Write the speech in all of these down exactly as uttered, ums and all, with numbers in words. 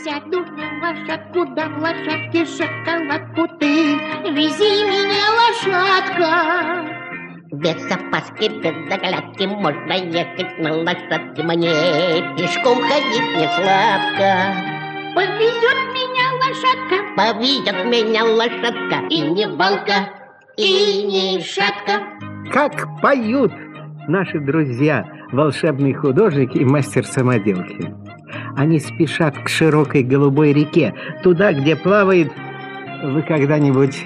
сяду на лошадку, да в лошадке шоколадку ты. Вези меня, лошадка. Без опаски, без оглядки можно ехать на лошадке мне. Пешком ходить не сладко. Повезет меня лошадка. Повезет меня лошадка. И не балка, и не шатка. Как поют наши друзья, волшебный художник и мастер самоделки. Они спешат к широкой голубой реке, туда, где плавает... Вы когда-нибудь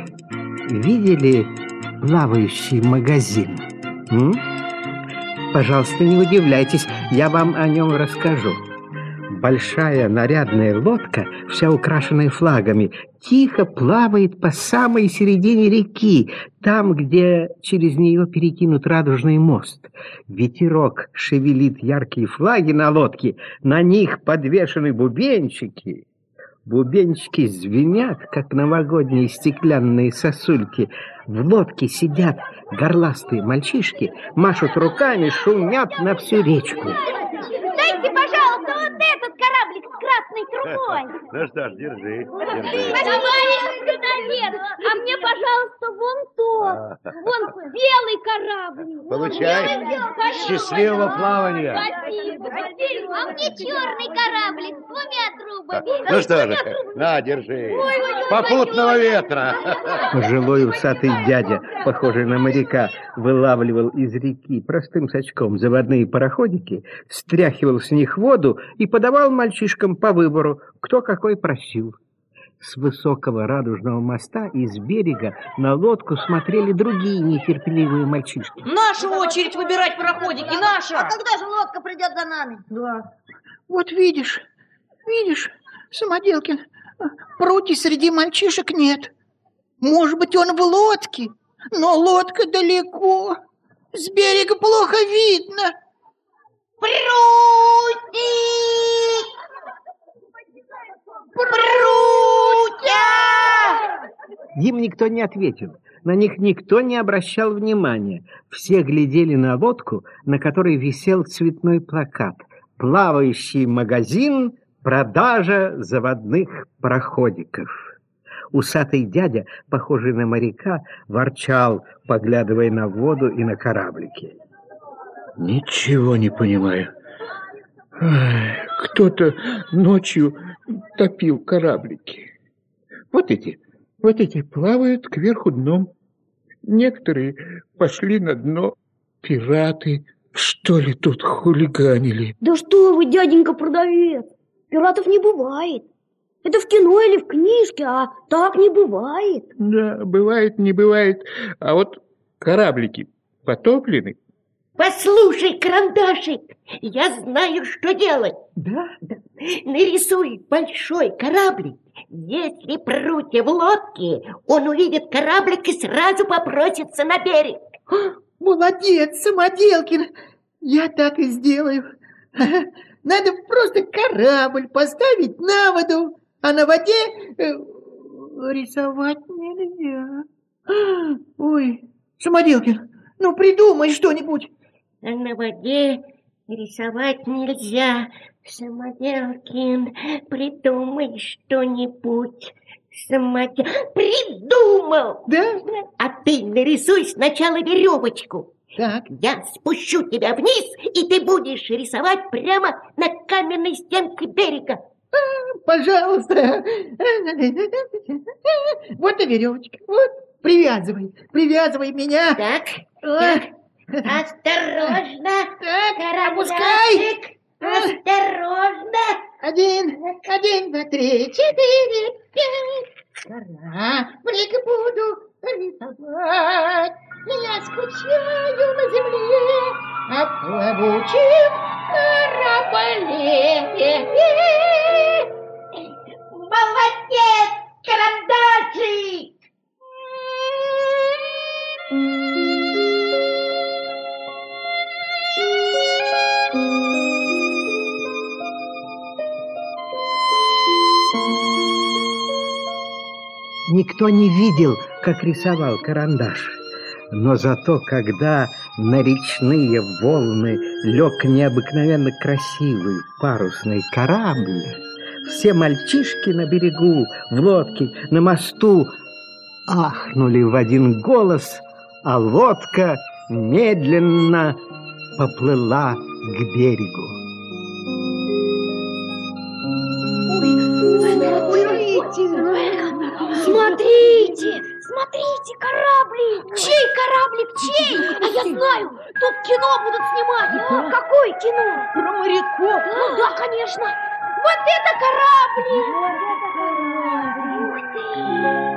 видели плавающий магазин? М? Пожалуйста, не удивляйтесь, я вам о нем расскажу. Большая нарядная лодка, вся украшенная флагами, тихо плавает по самой середине реки, там, где через нее перекинут радужный мост. Ветерок шевелит яркие флаги на лодке, на них подвешены бубенчики. Бубенчики звенят, как новогодние стеклянные сосульки. В лодке сидят горластые мальчишки, машут руками, шумят на всю речку. Дайте, пожалуйста, вот этот кораблик с красной трубой. Ну что ж, держи, держи. Товарищ капитан, а мне, пожалуйста, вон тот, вон белый кораблик. Получай. Счастливого плавания. Спасибо. А мне черный кораблик с двумя трубами. Ну что же, на, держи. Попутного ветра. Пожилой усатый дядя, похожий на моряка, вылавливал из реки простым сачком заводные пароходики, стряхивал с них воду и подавал мальчишкам по выбору, кто какой просил. С высокого радужного моста из берега на лодку смотрели другие нетерпеливые мальчишки. Наша очередь выбирать пароходики, наша! А когда же лодка придет за нами? Да. Вот видишь, видишь, Самоделкин, прути среди мальчишек нет. Может быть, он в лодке, но лодка далеко. С берега плохо видно. Прутик! Прутя! Им никто не ответил, на них никто не обращал внимания. Все глядели на лодку, на которой висел цветной плакат: «Плавающий магазин, продажа заводных пароходиков». Усатый дядя, похожий на моряка, ворчал, поглядывая на воду и на кораблики. Ничего не понимаю. Кто-то ночью топил кораблики. Вот эти, вот эти плавают кверху дном. Некоторые пошли на дно. Пираты, что ли, тут хулиганили? Да что вы, дяденька продавец, пиратов не бывает. Это в кино или в книжке, а так не бывает. Да, бывает, не бывает. А вот кораблики потоплены. Послушай, карандашик, я знаю, что делать. Да? Да. Нарисуй большой кораблик. Если прутья в лодке, он увидит кораблик и сразу попросится на берег. Молодец, Самоделкин. Я так и сделаю. Надо просто корабль поставить на воду, а на воде э, рисовать нельзя. Ой, Самоделкин, ну придумай что-нибудь. А на воде рисовать нельзя. Самоделкин, придумай что-нибудь. Самодел... Придумал! Да? А ты нарисуй сначала веревочку. Так. Я спущу тебя вниз, и ты будешь рисовать прямо на каменной стенке берега. А, пожалуйста. Вот и веревочка. Вот, привязывай, привязывай меня. Так, О. так. Осторожно. Так, опускай. Осторожно. Один, один, два, три, четыре, пять. Кораблик буду рисовать. Я скучаю на земле о плавучем корабле. Молодец, карандашик! Никто не видел, как рисовал карандаш. Но зато, когда на речные волны лег необыкновенно красивый парусный корабль, Все мальчишки на берегу, в лодке, на мосту ахнули в один голос, а лодка медленно поплыла к берегу. Смотрите, смотрите, кораблик. Чей кораблик, чей? А я знаю, тут кино будут снимать. А, какое кино? Про моряков. Ну да, конечно. Вот это кораблик. Вот это кораблик.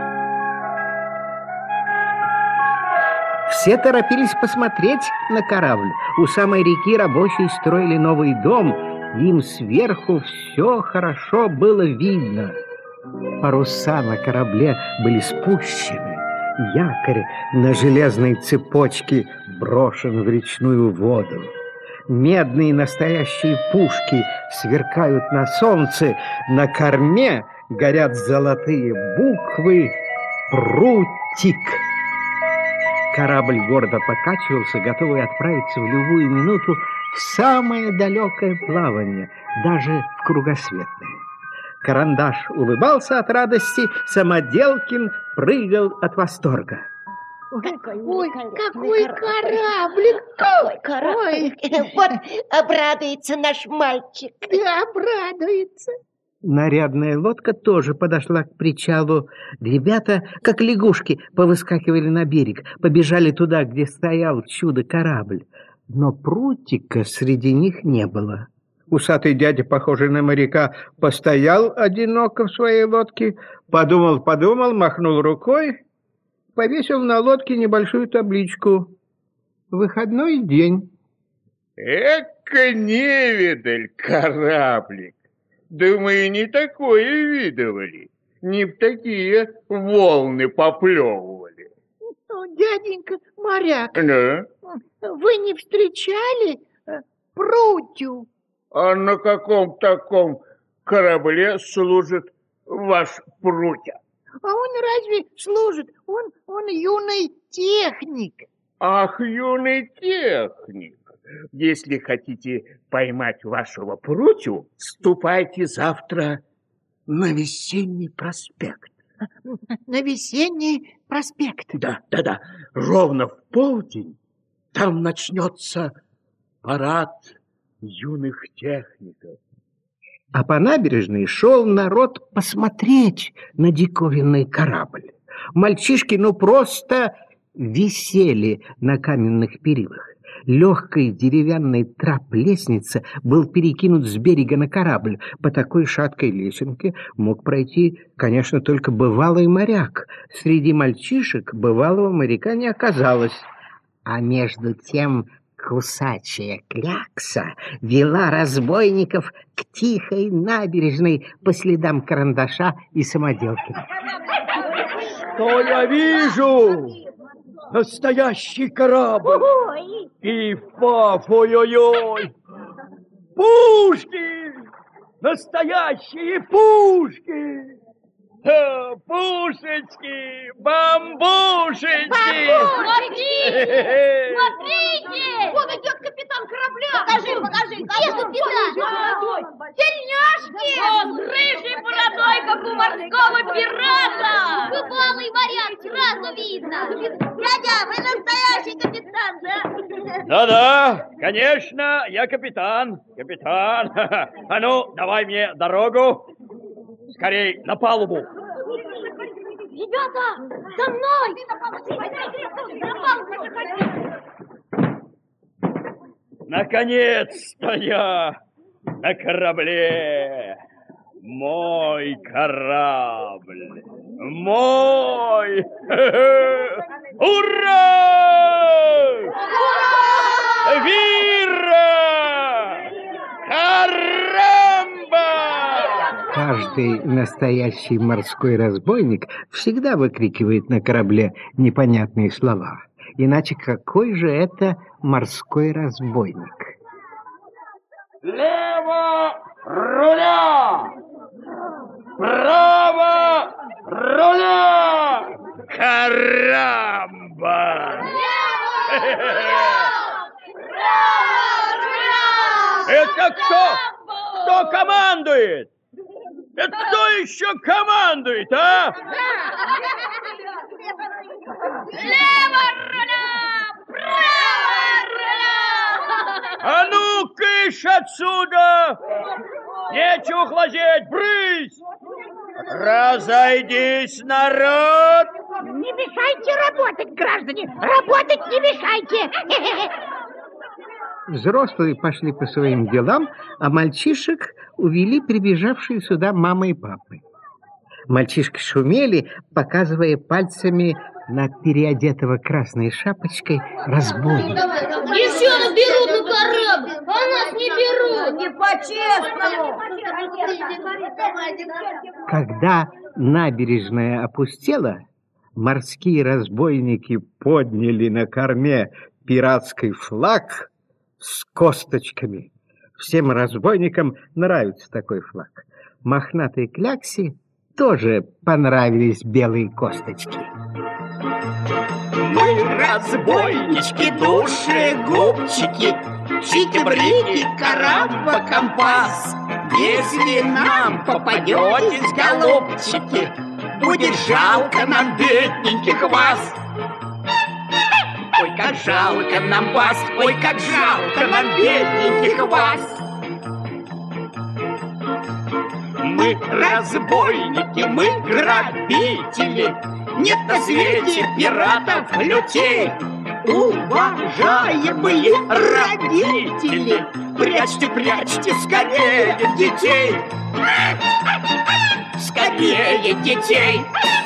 Все торопились посмотреть на корабль. У самой реки рабочие строили новый дом. Им сверху все хорошо было видно. Паруса на корабле были спущены. Якорь на железной цепочке брошен в речную воду. Медные настоящие пушки сверкают на солнце. На корме горят золотые буквы «Прутик». Корабль гордо покачивался, готовый отправиться в любую минуту в самое далекое плавание, даже в кругосветное. Карандаш улыбался от радости, Самоделкин прыгал от восторга. Какой, Ой, великолепный какой кораблик! Какой кораблик! Вот обрадуется наш мальчик. Да, обрадуется. Нарядная лодка тоже подошла к причалу. Ребята, как лягушки, повыскакивали на берег, побежали туда, где стоял чудо-корабль. Но прутика среди них не было. Усатый дядя, похожий на моряка, постоял одиноко в своей лодке, подумал-подумал, махнул рукой, повесил на лодке небольшую табличку «Выходной день». Эка невидаль, кораблик. Думаю, не такое видывали. Не в такие волны поплевывали. Ну, дяденька моряк, Да? вы не встречали э, прутью? А на каком таком корабле служит ваш прутья? А он разве служит? Он, он юный техник. Ах, юный техник! Если хотите поймать вашего прутью, ступайте завтра на Весенний проспект. На Весенний проспект. Да, да, да. Ровно в полдень там начнется парад юных техников. А по набережной шел народ посмотреть на диковинный корабль. Мальчишки ну просто висели на каменных перилах. Легкой деревянной трап-лестница был перекинут с берега на корабль. По такой шаткой лесенке мог пройти, конечно, только бывалый моряк. Среди мальчишек бывалого моряка не оказалось. А между тем кусачая клякса вела разбойников к тихой набережной по следам Карандаша и Самоделкина. Что я вижу? Настоящий корабль! Ой. Пиф-паф, ой-ой-ой! Пушки! Настоящие пушки! Ха, пушечки! Бамбушечки! Смотрите! Смотрите! Вон идет капитан корабля! Покажи, покажи! Где капитан? Тельняшки! Он с рыжей бородой, как у морского пирата! Бывалый моряк, сразу видно! Дядя, вы настоящий капитан, да? Да-да, конечно, я капитан. Капитан. А ну, давай мне дорогу. Скорей на палубу. Ребята, за мной! Наконец-то я на корабле. Мой корабль. Мой. Ура! Вира! Карамба! Каждый настоящий морской разбойник всегда выкрикивает на корабле непонятные слова. Иначе какой же это морской разбойник? Лево руля! Право руля! Карамба! Это кто? Кто командует? Это кто еще командует, а? Лево руля! Право руля! А ну, кыш отсюда! Нечего глазеть, брысь! Разойдись, народ! Не мешайте работать, граждане! Работать не мешайте! Взрослые пошли по своим делам, а мальчишек увели прибежавшие сюда мама и папы. Мальчишки шумели, показывая пальцами на переодетого красной шапочкой разбойника. Еще нас берут на корабль, а нас не берут. Не по-честному. Когда набережная опустела, морские разбойники подняли на корме пиратский флаг с косточками. Всем разбойникам нравится такой флаг. Мохнатой кляксе тоже понравились белые косточки. Мы разбойнички, душегубчики, чики-брики, карамба, компас. Если нам попадетесь, голубчики, будет жалко нам бедненьких вас. Ой, как жалко нам вас, ой, как жалко нам бедненьких вас. Мы разбойники, мы грабители, нет на свете пиратов лютей. Уважаемые родители, прячьте, прячьте скорее детей. Скорее детей.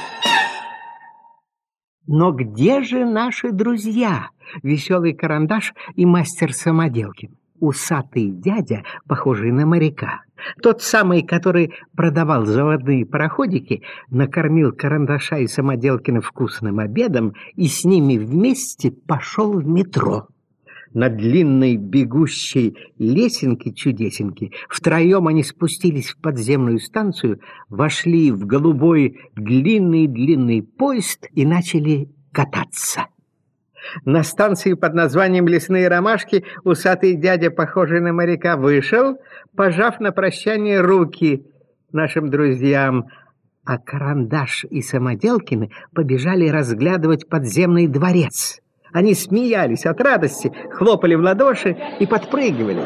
Но где же наши друзья, веселый карандаш и мастер Самоделкин? Усатый дядя, похожий на моряка, тот самый, который продавал заводные пароходики, накормил карандаша и Самоделкина вкусным обедом и с ними вместе пошел в метро. На длинной бегущей лесенке-чудесенке втроем они спустились в подземную станцию, вошли в голубой длинный-длинный поезд и начали кататься. На станции под названием «Лесные ромашки» усатый дядя, похожий на моряка, вышел, пожав на прощание руки нашим друзьям, а карандаш и Самоделкины побежали разглядывать подземный дворец. Они смеялись от радости, хлопали в ладоши и подпрыгивали.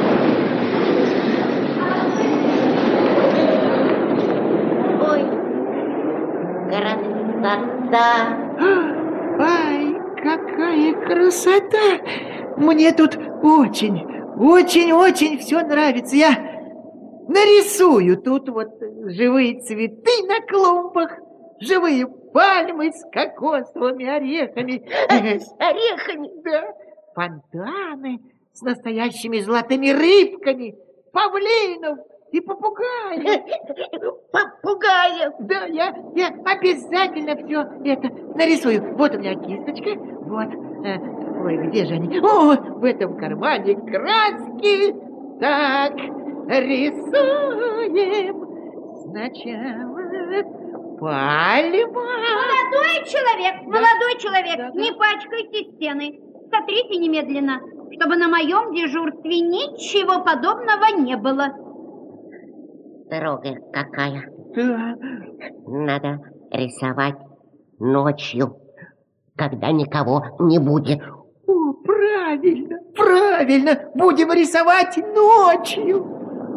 Ой, красота! Ай, какая красота! Мне тут очень, очень-очень все нравится. Я нарисую тут вот живые цветы на клумбах, живые пальмы с кокосовыми орехами. С орехами? Да. Фонтаны с настоящими золотыми рыбками, павлинов и попугаев. Попугаев? Да, я, я обязательно все это нарисую. Вот у меня кисточка, вот. Ой, где же они? О, в этом кармане краски. Так, рисуем сначала пальма. Молодой человек, Да. молодой человек, Да, да. не пачкайте стены. Сотрите немедленно, чтобы на моем дежурстве ничего подобного не было. Строгая какая. Да. Надо рисовать ночью, когда никого не будет. О, правильно, правильно. Будем рисовать ночью.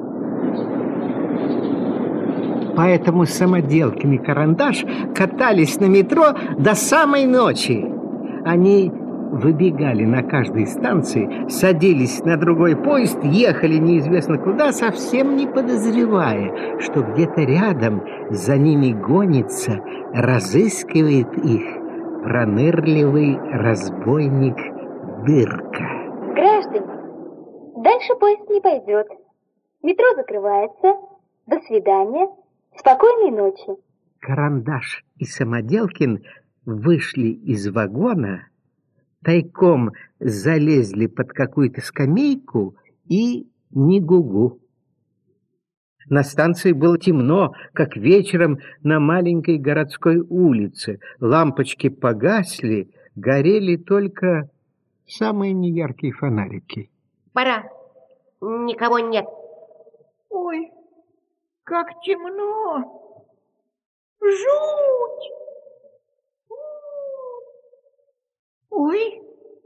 Поэтому Самоделкин и карандаш катались на метро до самой ночи. Они выбегали на каждой станции, садились на другой поезд, ехали неизвестно куда, совсем не подозревая, что где-то рядом за ними гонится, разыскивает их пронырливый разбойник Дырка. Граждане, дальше поезд не пойдет. Метро закрывается. До свидания. Спокойной ночи. Карандаш и Самоделкин вышли из вагона, тайком залезли под какую-то скамейку и не гугу. На станции было темно, как вечером на маленькой городской улице. Лампочки погасли, горели только самые неяркие фонарики. Пора. Никого нет. Ой, как темно. Жуть! Ой!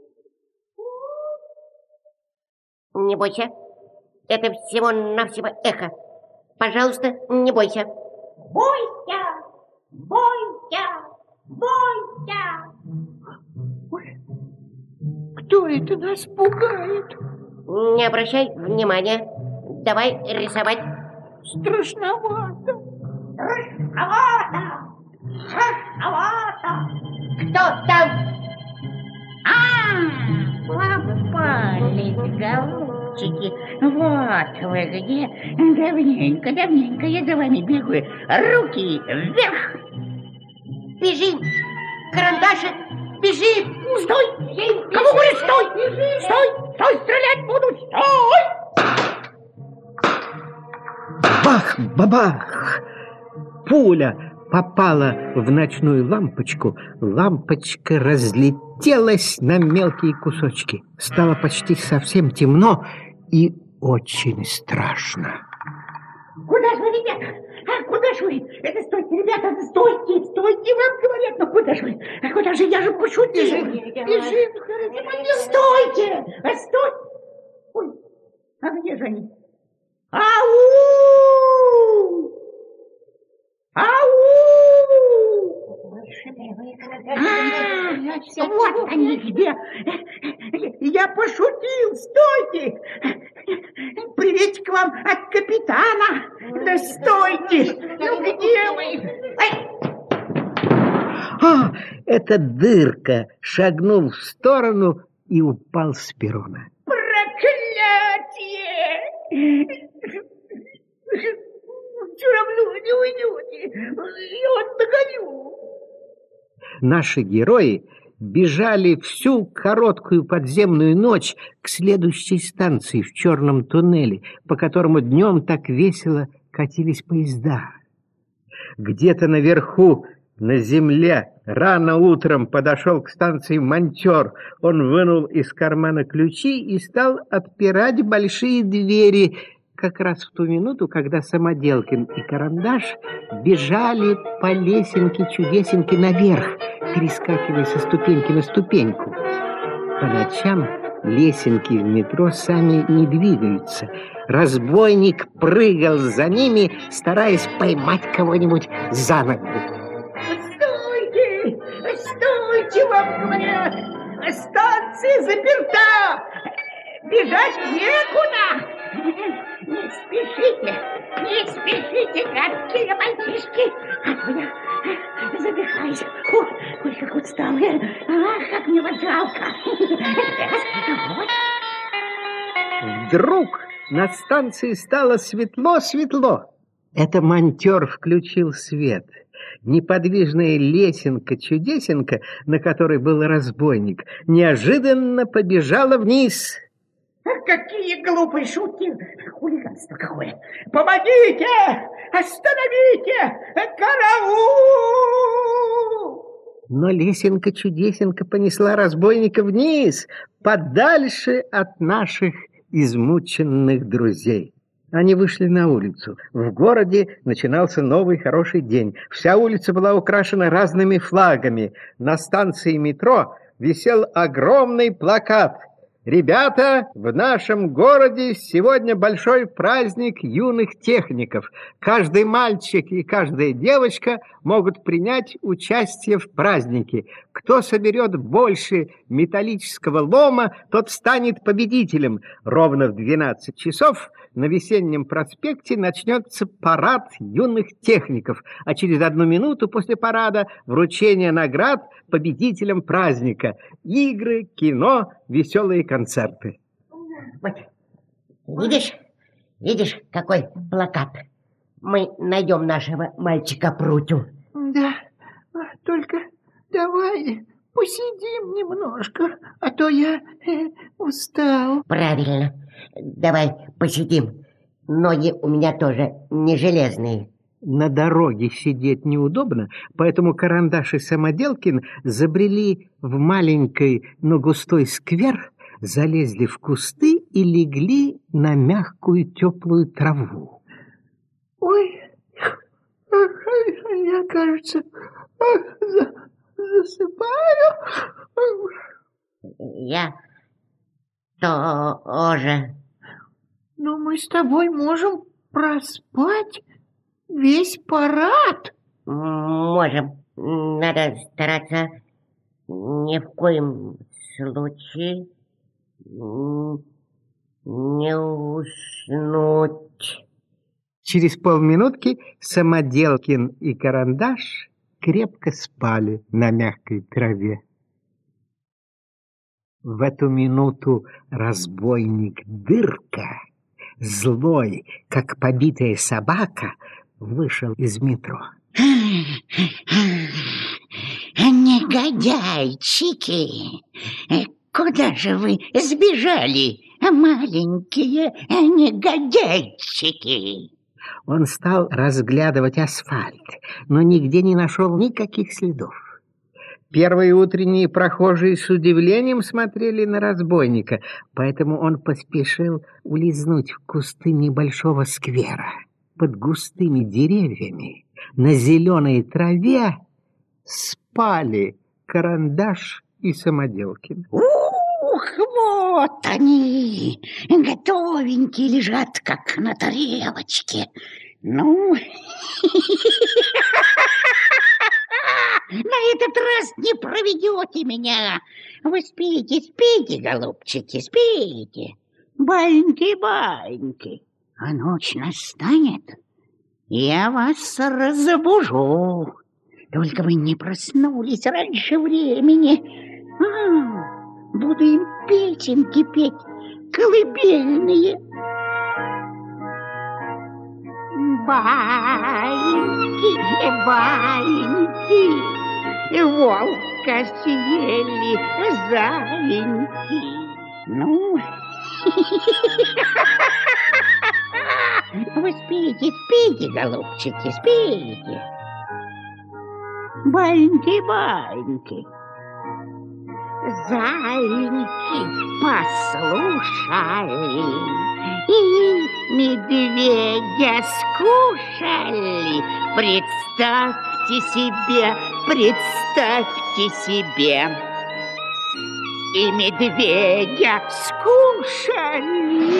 Не бойся, это всего-навсего эхо. Пожалуйста, не бойся. Бойся! Бойся! Бойся! Ой, кто это нас пугает? Не обращай внимания. Давай рисовать. Страшновато. Страшновато! Страшновато! Кто там? А, попались, голубчики. Вот вы где. Давненько, давненько я за вами бегаю. Руки вверх. Бежим! Карандашик, бежим! Стой! Кому говорит стой? Стой! Стой! Стрелять буду! Стой! Бах-бабах! Пуля попала в ночную лампочку. Лампочка разлетелась на мелкие кусочки. Стало почти совсем темно и очень страшно. Куда же вы, ребята? А куда же вы? Это стойте, ребята, стойте, стойте, вам говорят, ну куда же вы? А куда же, я же пошутил. Бежим, бежим, стойте, а стойте. Ой, а где же они? Ау! Ау! А, вот они где. Я пошутил, стойте. Приветик вам от капитана. Да стойте. Ну где вы? Ай! А, это Дырка шагнул в сторону и упал с перрона. Проклятие! Все равно не уйдете. Я вас догоню. Наши герои бежали всю короткую подземную ночь к следующей станции в черном туннеле, по которому днем так весело катились поезда. Где-то наверху, на земле, рано утром подошел к станции монтер. Он вынул из кармана ключи и стал отпирать большие двери, как раз в ту минуту, когда Самоделкин и Карандаш бежали по лесенке-чудесенке наверх, перескакивая со ступеньки на ступеньку. По ночам лесенки в метро сами не двигаются. Разбойник прыгал за ними, стараясь поймать кого-нибудь за ногу. Стойте! Стойте, вам говорят! Станция заперта! Бежать некуда! Не спешите! Не спешите, гадкие мальчишки! А то я задыхаюсь. Ой, ой, как устала. Ах, как мне вас жалко. Вдруг на станции стало светло-светло. Это монтер включил свет. Неподвижная лесенка-чудесенка, на которой был разбойник, неожиданно побежала вниз. Какие глупые шутки! Хулиганство какое! Помогите! Остановите! Караул! Но лесенка-чудесенка понесла разбойника вниз, подальше от наших измученных друзей. Они вышли на улицу. В городе начинался новый хороший день. Вся улица была украшена разными флагами. На станции метро висел огромный плакат: «Ребята, в нашем городе сегодня большой праздник юных техников. Каждый мальчик и каждая девочка могут принять участие в празднике. Кто соберет больше металлического лома, тот станет победителем. Ровно в двенадцать часов на Весеннем проспекте начнется парад юных техников, а через одну минуту после парада вручение наград победителям праздника. Игры, кино, веселые концерты». Вот, видишь, видишь, какой плакат? Мы найдем нашего мальчика Прутю. Да, только давай посидим немножко, а то я э, устал. Правильно, давай посидим. Ноги у меня тоже не железные. На дороге сидеть неудобно, поэтому Карандаш и Самоделкин забрели в маленький, но густой сквер, залезли в кусты и легли на мягкую теплую траву. Ой, Я, кажется, за, засыпаю. Я тоже. Но мы с тобой можем проспать весь парад. Можем. Надо стараться ни в коем случае не уснуть. Через полминутки Самоделкин и Карандаш крепко спали на мягкой траве. В эту минуту разбойник Дырка, злой, как побитая собака, вышел из метро. Негодяйчики! Куда же вы сбежали, маленькие негодяйчики? Он стал разглядывать асфальт, но нигде не нашел никаких следов. Первые утренние прохожие с удивлением смотрели на разбойника, поэтому он поспешил улизнуть в кусты небольшого сквера. Под густыми деревьями на зеленой траве спали Карандаш и Самоделкин. Ух, вот они, готовенькие лежат, как на тарелочке. Ну, на этот раз не проведете меня. Вы спите, спите, голубчики, спите. Баньки, баньки. А ночь настанет, я вас разбужу. Только вы не проснулись раньше времени. А, буду им песенки петь, колыбельные. Баньки, баньки, волка съели заиньки. Ну, вы спите, спите, голубчики, спите. Баньки-баньки, заиньки послушали и медведя скушали. Представьте себе, представьте себе, и медведя скушали.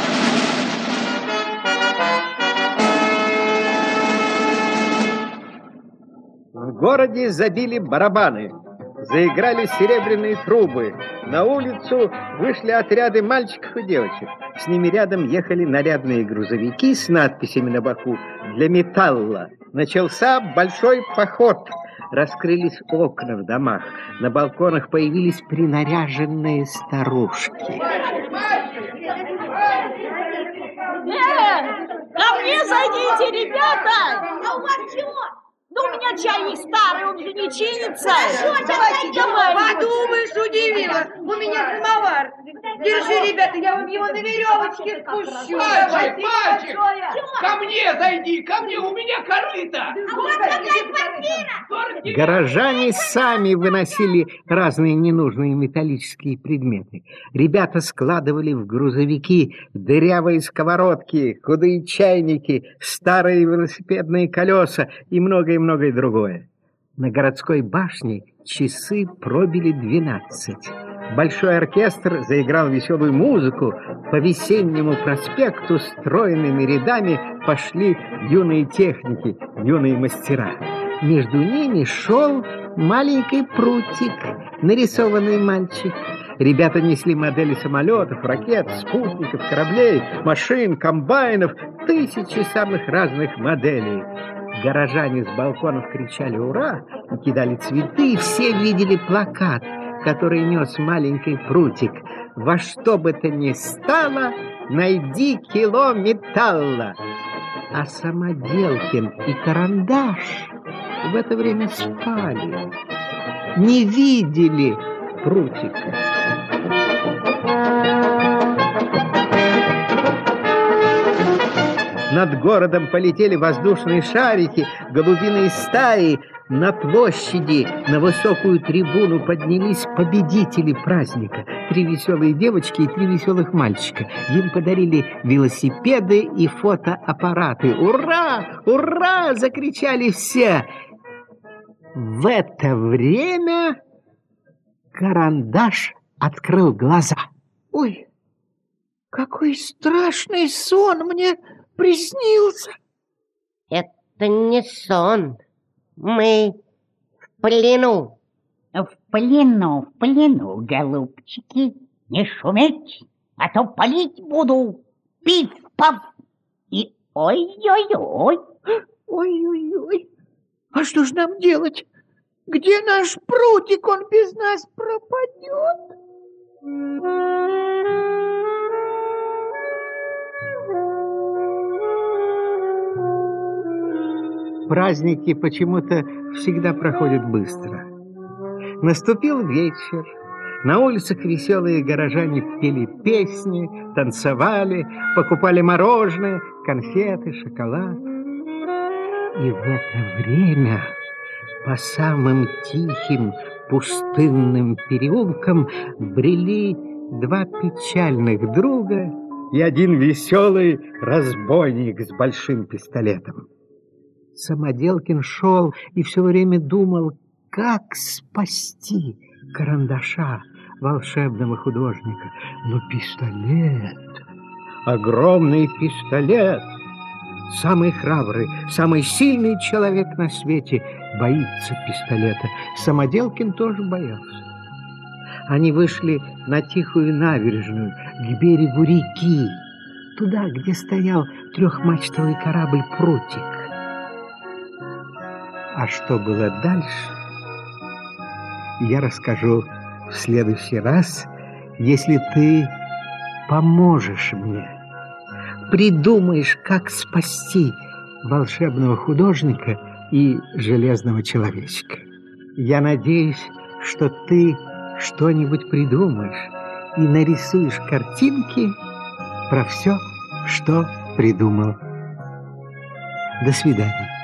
В городе забили барабаны, заиграли серебряные трубы. На улицу вышли отряды мальчиков и девочек. С ними рядом ехали нарядные грузовики с надписями на боку «Для металла». Начался большой поход. Раскрылись окна в домах. На балконах появились принаряженные старушки. Э, ко мне зайдите, ребята! А у вас чего? Да у меня чайник старый, он же не чинится. Давайте домой. Подумаешь, удивила. У меня самовар. Держи, ребята, я вам его на веревочке спущу. Мальчик, мальчик, ко мне зайди, ко мне, у меня корыто. А вот какая квартира. Горожане сами выносили разные ненужные металлические предметы. Ребята складывали в грузовики дырявые сковородки, худые чайники, старые велосипедные колеса и многое-многое другое. На городской башне часы пробили двенадцать. Большой оркестр заиграл веселую музыку. По Весеннему проспекту стройными рядами пошли юные техники, юные мастера. Между ними шел маленький прутик, нарисованный мальчик. Ребята несли модели самолетов, ракет, спутников, кораблей, машин, комбайнов, тысячи самых разных моделей. Горожане с балконов кричали «Ура!» и кидали цветы, и все видели плакат, который нес маленький прутик. «Во что бы то ни стало, найди кило металла!» А Самоделкин и Карандаш в это время спали, не видели прутика. Над городом полетели воздушные шарики, голубиные стаи. На площади на высокую трибуну поднялись победители праздника. Три веселые девочки и три веселых мальчика. Им подарили велосипеды и фотоаппараты. «Ура! Ура!» — закричали все. В это время Карандаш открыл глаза. Ой, какой страшный сон мне приснился. Это не сон. Мы в плену. В плену, в плену, голубчики. Не шуметь, а то палить буду. Пиф-паф. И ой-ой-ой. Ой-ой-ой. А что ж нам делать? Где наш прутик? Он без нас пропадет. Праздники почему-то всегда проходят быстро. Наступил вечер. На улицах веселые горожане пели песни, танцевали, покупали мороженое, конфеты, шоколад. И в это время по самым тихим пустынным переулкам брели два печальных друга и один веселый разбойник с большим пистолетом. Самоделкин шел и все время думал, как спасти Карандаша, волшебного художника. Но пистолет, огромный пистолет, самый храбрый, самый сильный человек на свете боится пистолета. Самоделкин тоже боялся. Они вышли на тихую набережную, к берегу реки, туда, где стоял трехмачтовый корабль «Прутик». А что было дальше, я расскажу в следующий раз, если ты поможешь мне, придумаешь, как спасти волшебного художника и железного человечка. Я надеюсь, что ты что-нибудь придумаешь и нарисуешь картинки про все, что придумал. До свидания.